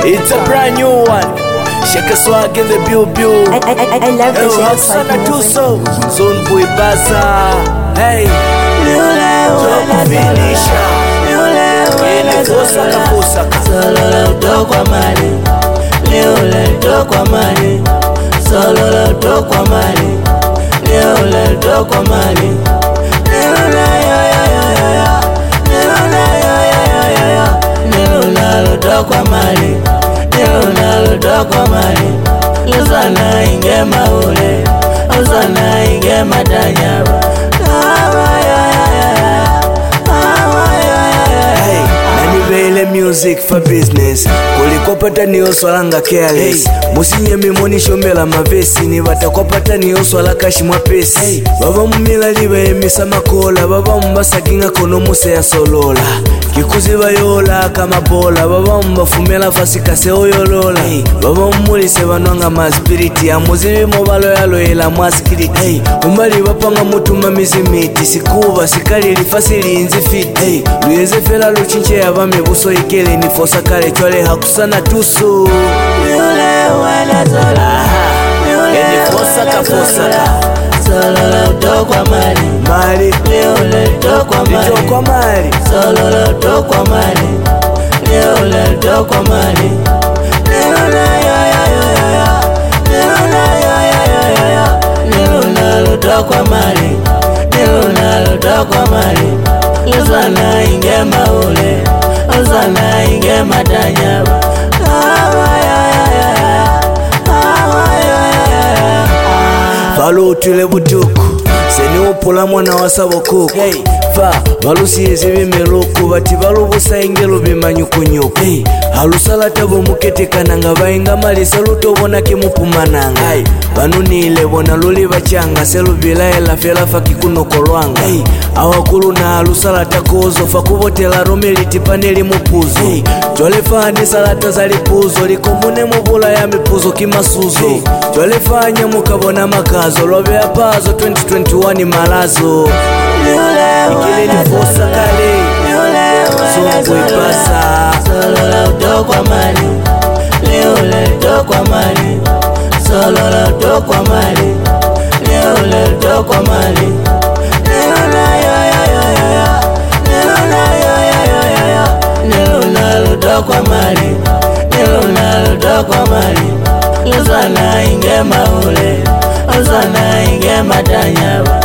It's a brand new one. Shake a swag in the bill. I love the shake Sana too so. Zone boy baza. Hey. Finisha. Fosaka. Solo la utokwa mali. Leo la utokwa mali. Solo la utokwa mali. Leo la utokwa mali. Leo la utokwa mali. Leo la utokwa mali. Luzana inge maule. Luzana inge matanyaba. Vele music for business. Kulikopata niyo swalanga careless. Musinye mimoni shombela mavesi. Ni watakopata niyo swala kashi mwapesi. Baba mumila liwe emisa makola. Baba mbasa kinga kono muse ya solola. Kikuzi bayola kama bola. Baba mbafumela fasika seo yolola. Baba mmulise banwanga maspiriti. Ya muzivi mobalo ya loela mwaskiriti. Umbali wapanga mutuma mizimiti. Sikuba sikali lifasili inzifiti. Luyeze fela luchinche ya bame buso ikele ni fosa kale chwale hakusana tuso. Miule wala zola. Eni fosaka. Solo la utokwa mali. Miule utokwa mali. Solo la utokwa mali. Miule utokwa mali. Miule utokwa mali. Miule utokwa mali. Luzana inge maule. Luzana inge matanyaba. Falo tule butuku. Seni upula mwana wasaboko. Fa balusi ezibi meloku. Bati balu busa ingelo bimanyukunyuku. Halusala tabo mukete kananga. Bainga mali saluto bona kimupumananga. Banunile bona luli bachanga. Selu bilaela felafa kikuno kolwanga. Awakulu na halusala takozo. Fakubotela romeli tipaneli mupuzo. Jolefani salata za lipuzo. Likomune mubula ya mipuzo kimasuzo. Jolefanya mukabona makazo. Lobe ya pazo 2021 malazo. Ikile ni fosa kale. Zongo ipasa. Solo la utokwa mali. Leo la utokwa mali. Solo la utokwa mali. Leo la utokwa mali. Leo la utokwa mali. Leo la utokwa mali. Luzana inge maule. Luzana inge matanyaba.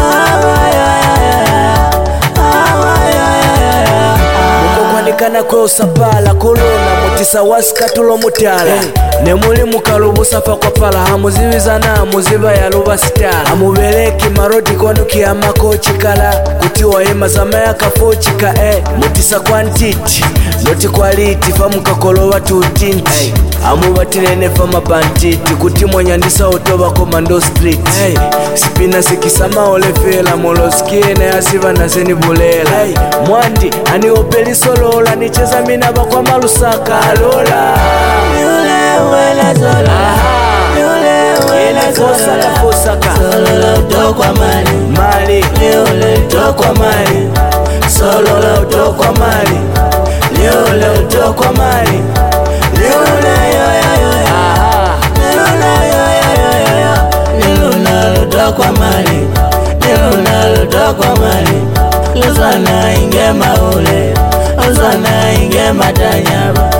Kana kwe usapala kolona mutisa wasikatulo mutala Nemuli mukalubusa fa kwa pala hamuziviza na muziva ya luba sitala Hamubeleki maroti kwanu kia mako chikala Kutiwa ima zamaya kafo chika Mutisa quantity Noti quality fa mukakolo watu utinti Hamubatinene fa mabantiti Kuti mwanyandisa otoba komando street Sipina sikisama olefela Moloskie na yasiva na zeni bulela Mwandi ani opeli solola Nicheza minaba kwa malusaka alola Miule wala zola. Fosaka. Solo la utokwa mali. Miule utokwa mali. Solo la utokwa mali. Miule utokwa mali. Miule utokwa mali. Miule utokwa mali. Luzana inge maule. Luzana inge matanyaba.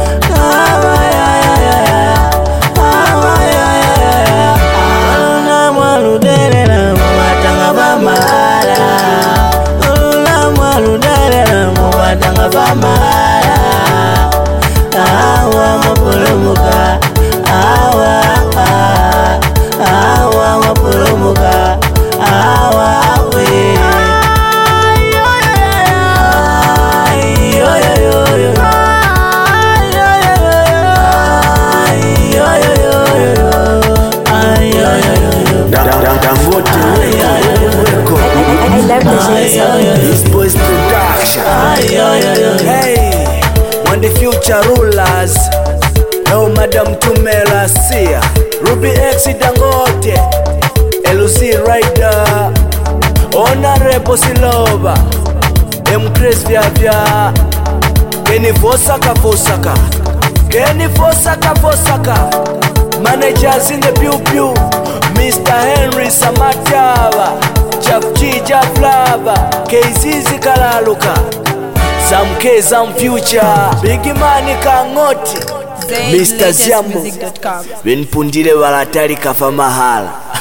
Aluna mwaludelela mumatanga bamala. Aluna mwaludelela mumatanga bamala. Awa mapulumuka. Awa mapulumuka. Awa we. This boys production. Hey, when the future rulers. No Madam Tumela Sia, Ruby X Dangote, LC Rider, Honorable Silova, M Chris Via, Kenny Fosaka, Kenny Fosaka managers in the pew Mr. Henry Samatava Jack G Jaflava KZZ Kalaluka Sam K Sam Future Big Money Kangoti Mr. Ziamu Benpundile walatari kafa mahala